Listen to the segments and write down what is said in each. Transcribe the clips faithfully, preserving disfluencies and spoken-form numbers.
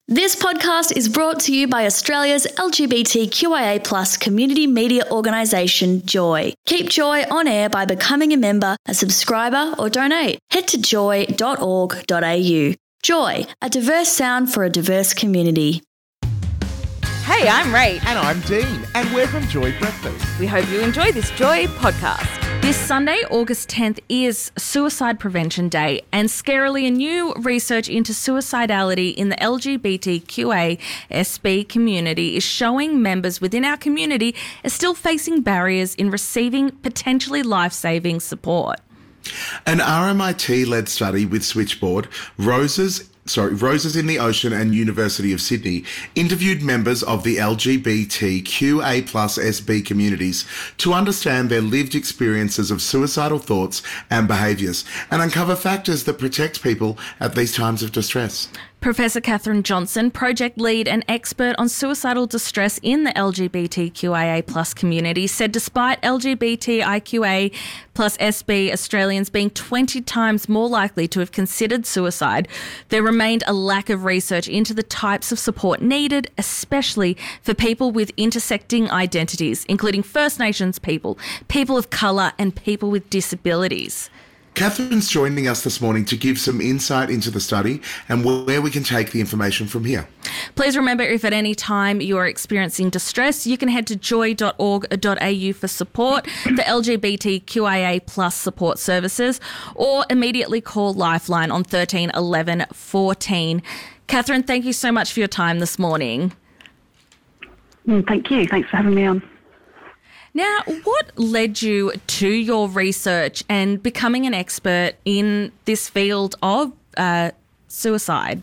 This podcast is brought to you by Australia's L G B T Q I A plus community media organisation, Joy. Keep Joy on air by becoming a member, a subscriber or donate. Head to joy dot org dot a u. Joy, a diverse sound for a diverse community. Hey, I'm Ray. And I'm Dean, and we're from Joy Breakfast. We hope you enjoy this Joy podcast. This Sunday, August tenth, is Suicide Prevention Day, and scarily a new research into suicidality in the L G B T Q A S B community is showing members within our community are still facing barriers in receiving potentially life-saving support. An R M I T-led study with Switchboard, Roses Sorry, Roses in the Ocean and University of Sydney interviewed members of the L G B T Q A plus S B communities to understand their lived experiences of suicidal thoughts and behaviours and uncover factors that protect people at these times of distress. Professor Catherine Johnson, project lead and expert on suicidal distress in the L G B T Q I A plus community, said despite L G B T I Q A plus S B Australians being twenty times more likely to have considered suicide, there remained a lack of research into the types of support needed, especially for people with intersecting identities, including First Nations people, people of colour and people with disabilities. Catherine's joining us this morning to give some insight into the study and where we can take the information from here. Please remember, if at any time you are experiencing distress, you can head to joy dot org dot a u for support, the L G B T Q I A plus support services, or immediately call Lifeline on thirteen eleven fourteen. Catherine, thank you so much for your time this morning. Mm, thank you. Thanks for having me on. Now, what led you to your research and becoming an expert in this field of uh, suicide?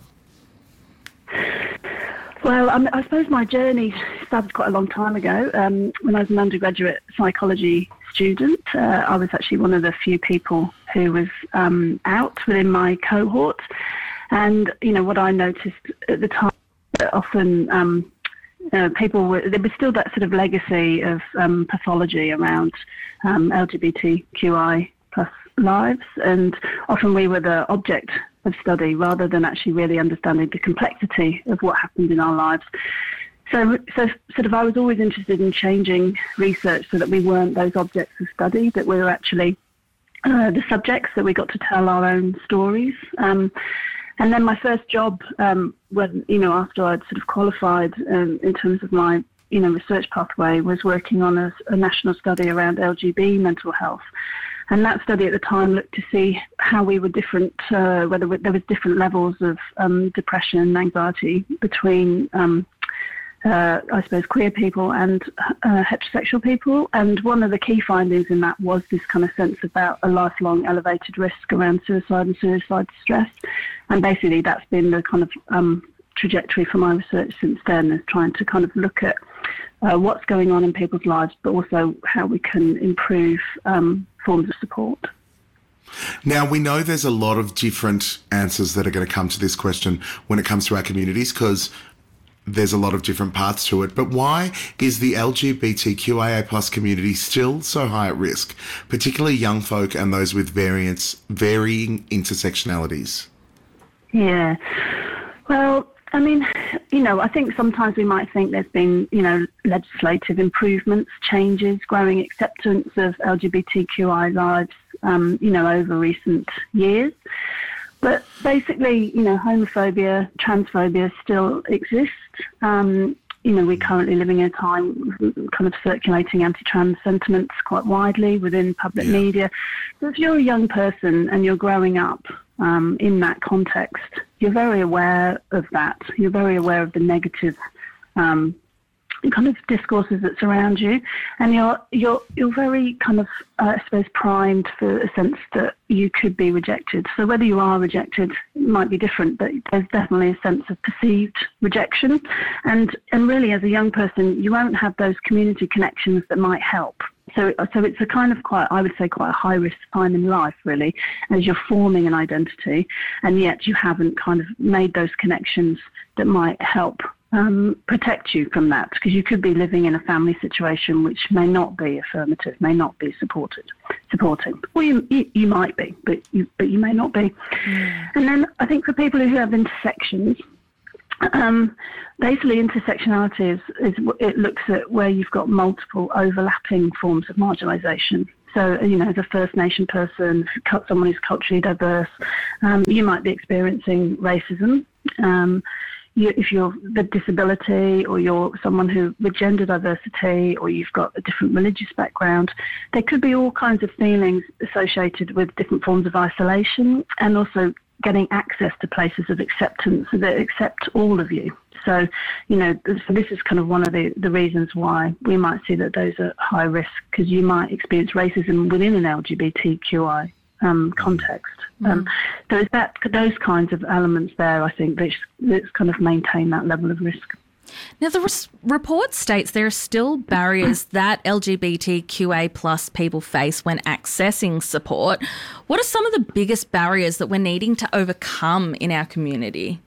Well, um, I suppose my journey started quite a long time ago. Um, when I was an undergraduate psychology student, uh, I was actually one of the few people who was um, out within my cohort. And, you know, what I noticed at the time, often um, Uh, people were, there was still that sort of legacy of um, pathology around um, L G B T Q I plus lives, and often we were the object of study rather than actually really understanding the complexity of what happened in our lives. So, so sort of I was always interested in changing research so that we weren't those objects of study, that we were actually uh, the subjects, that we got to tell our own stories. Um, And then my first job, um, when, you know, after I'd sort of qualified um, in terms of my, you know, research pathway, was working on a, a national study around L G B mental health. And that study at the time looked to see how we were different, uh, whether there was different levels of um, depression and anxiety between, um, uh, I suppose, queer people and uh, heterosexual people. And one of the key findings in that was this kind of sense about a lifelong elevated risk around suicide and suicide distress. And basically that's been the kind of um, trajectory for my research since then, is trying to kind of look at uh, what's going on in people's lives, but also how we can improve um, forms of support. Now, we know there's a lot of different answers that are going to come to this question when it comes to our communities, because there's a lot of different paths to it. But why is the L G B T Q I A plus community still so high at risk, particularly young folk and those with variance, varying intersectionalities? Yeah. Well, I mean, you know, I think sometimes we might think there's been, you know, legislative improvements, changes, growing acceptance of L G B T Q I lives, um, you know, over recent years. But basically, you know, homophobia, transphobia still exist. Um, you know, we're currently living in a time kind of circulating anti-trans sentiments quite widely within public yeah. media. So if you're a young person and you're growing up um, in that context, you're very aware of that. You're very aware of the negative um, kind of discourses that surround you, and you're you're you're very kind of uh, I suppose primed for a sense that you could be rejected. So whether you are rejected, it might be different, but there's definitely a sense of perceived rejection, and and really as a young person you won't have those community connections that might help. So, so it's a kind of quite, I would say, quite a high-risk time in life, really, as you're forming an identity, and yet you haven't kind of made those connections that might help um, protect you from that, because you could be living in a family situation which may not be affirmative, may not be supported, supporting, or you, you, you might be, but you, but you may not be. Mm. And then I think for people who have intersections, Um, basically, intersectionality is, is it looks at where you've got multiple overlapping forms of marginalisation. So, you know, as a First Nation person, someone who's culturally diverse, um, you might be experiencing racism. Um, you, if you're with disability, or you're someone who with gender diversity, or you've got a different religious background, there could be all kinds of feelings associated with different forms of isolation, and also getting access to places of acceptance that accept all of you. So, you know, so this is kind of one of the, the reasons why we might see that those are high risk, because you might experience racism within an L G B T Q I um, context. Mm. Um, so it's that, those kinds of elements there, I think, that that's kind of maintain that level of risk. Now, the res- report states there are still barriers that L G B T Q A plus people face when accessing support. What are some of the biggest barriers that we're needing to overcome in our community?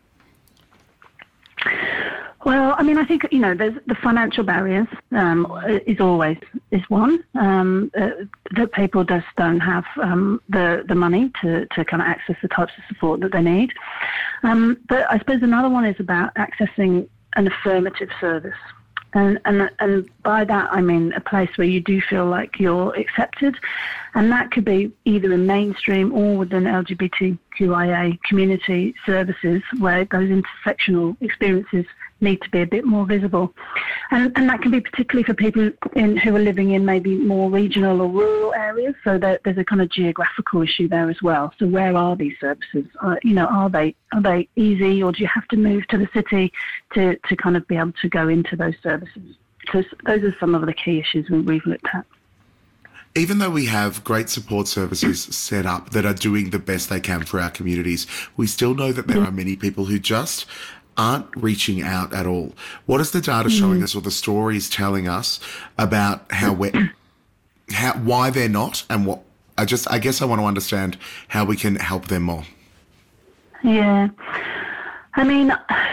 Well, I mean, I think, you know, there's the financial barriers um, is always is one, um, uh, that people just don't have um, the, the money to, to kind of access the types of support that they need. Um, but I suppose another one is about accessing an affirmative service. And, and and by that I mean a place where you do feel like you're accepted, and that could be either in mainstream or within L G B T Q I A community services, where those intersectional experiences need to be a bit more visible. And, and that can be particularly for people in, who are living in maybe more regional or rural areas, so that there's a kind of geographical issue there as well. So where are these services? Uh, you know, are they are they easy, or do you have to move to the city to, to kind of be able to go into those services? So those are some of the key issues we, we've looked at. Even though we have great support services set up that are doing the best they can for our communities, we still know that there are many people who just aren't reaching out at all. What is the data showing us, or the stories telling us about how we're, how why they're not, and what? I just, I guess, I want to understand how we can help them more. Yeah, I mean,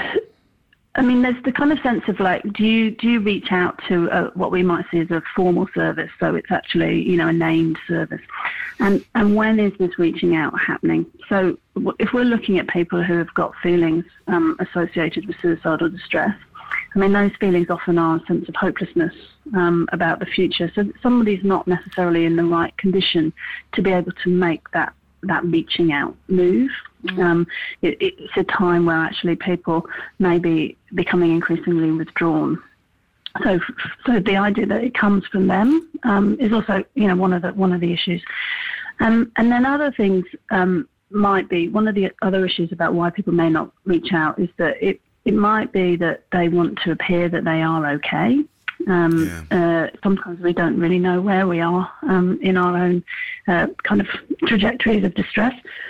I mean, there's the kind of sense of like, do you do you reach out to a, what we might see as a formal service? So it's actually, you know, a named service, and and when is this reaching out happening? So if we're looking at people who have got feelings um, associated with suicidal distress, I mean, those feelings often are a sense of hopelessness um, about the future. So somebody's not necessarily in the right condition to be able to make that that reaching out move. Mm. Um, it, it's a time where actually people may be becoming increasingly withdrawn. So, so the idea that it comes from them um, is also, you know, one of the one of the issues. Um, and then other things um, might be, one of the other issues about why people may not reach out is that it, it might be that they want to appear that they are okay. Um, yeah. uh, sometimes we don't really know where we are um, in our own uh, kind of trajectories of distress.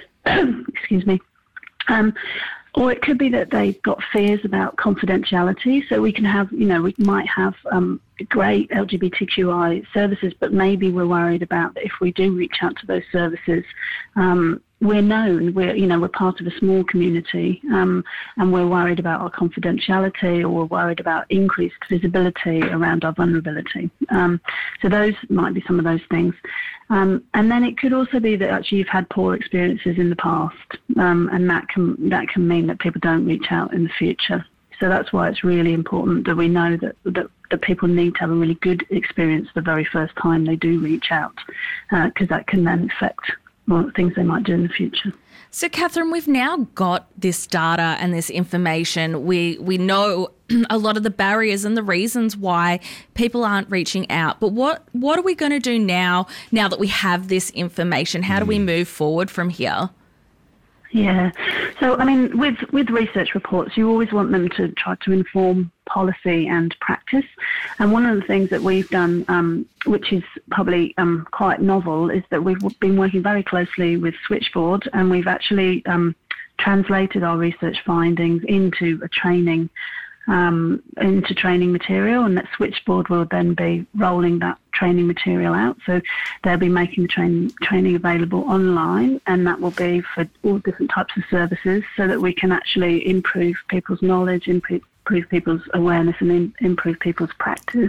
Excuse me. Um, or it could be that they've got fears about confidentiality. So we can have, you know, we might have um, great L G B T Q I services, but maybe we're worried about that if we do reach out to those services, um, we're known, we're, you know, we're part of a small community, um, and we're worried about our confidentiality, or we're worried about increased visibility around our vulnerability. Um, so those might be some of those things. Um, and then it could also be that actually you've had poor experiences in the past, um, and that can that can mean that people don't reach out in the future. So that's why it's really important that we know that, that, that people need to have a really good experience the very first time they do reach out, because uh, that can then affect what things they might do in the future. So, Catherine, we've now got this data and this information. We we know a lot of the barriers and the reasons why people aren't reaching out. But what, what are we going to do now, now that we have this information? How do we move forward from here? Yeah. So, I mean, with, with research reports, you always want them to try to inform policy and practice. And one of the things that we've done, um, which is probably um, quite novel, is that we've been working very closely with Switchboard, and we've actually um, translated our research findings into a training Um, into training material, and that Switchboard will then be rolling that training material out. So they'll be making the train, training available online, and that will be for all different types of services, so that we can actually improve people's knowledge, improve, improve people's awareness, and in, improve people's practice,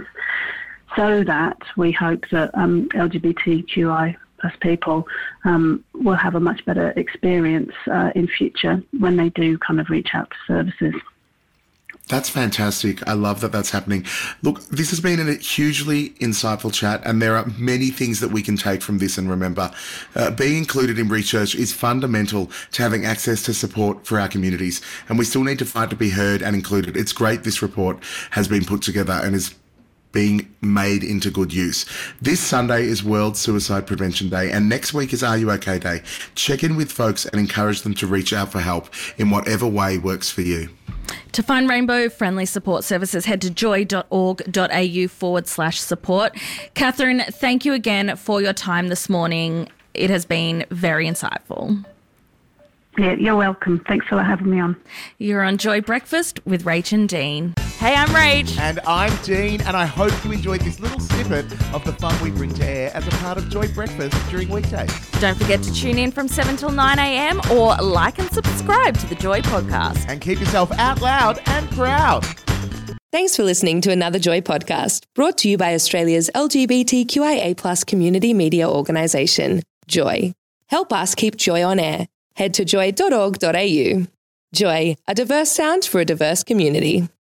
so that we hope that um, L G B T Q I plus people um, will have a much better experience uh, in future when they do kind of reach out to services. That's fantastic. I love that that's happening. Look, this has been a hugely insightful chat, and there are many things that we can take from this and remember. Uh, being included in research is fundamental to having access to support for our communities, and we still need to fight to be heard and included. It's great this report has been put together and is being made into good use. This Sunday is World Suicide Prevention Day, and next week is Are You OK Day. Check in with folks and encourage them to reach out for help in whatever way works for you. To find rainbow-friendly support services, head to joy.org.au forward slash support. Catherine, thank you again for your time this morning. It has been very insightful. Yeah, you're welcome. Thanks for having me on. You're on Joy Breakfast with Rach and Dean. Hey, I'm Rach. And I'm Dean, and I hope you enjoyed this little snippet of the fun we bring to air as a part of Joy Breakfast during weekdays. Don't forget to tune in from seven till nine a.m. or like and subscribe to the Joy podcast. And keep yourself out loud and proud. Thanks for listening to another Joy podcast, brought to you by Australia's L G B T Q I A plus community media organisation, Joy. Help us keep Joy on air. Head to joy dot org dot a u. Joy, a diverse sound for a diverse community.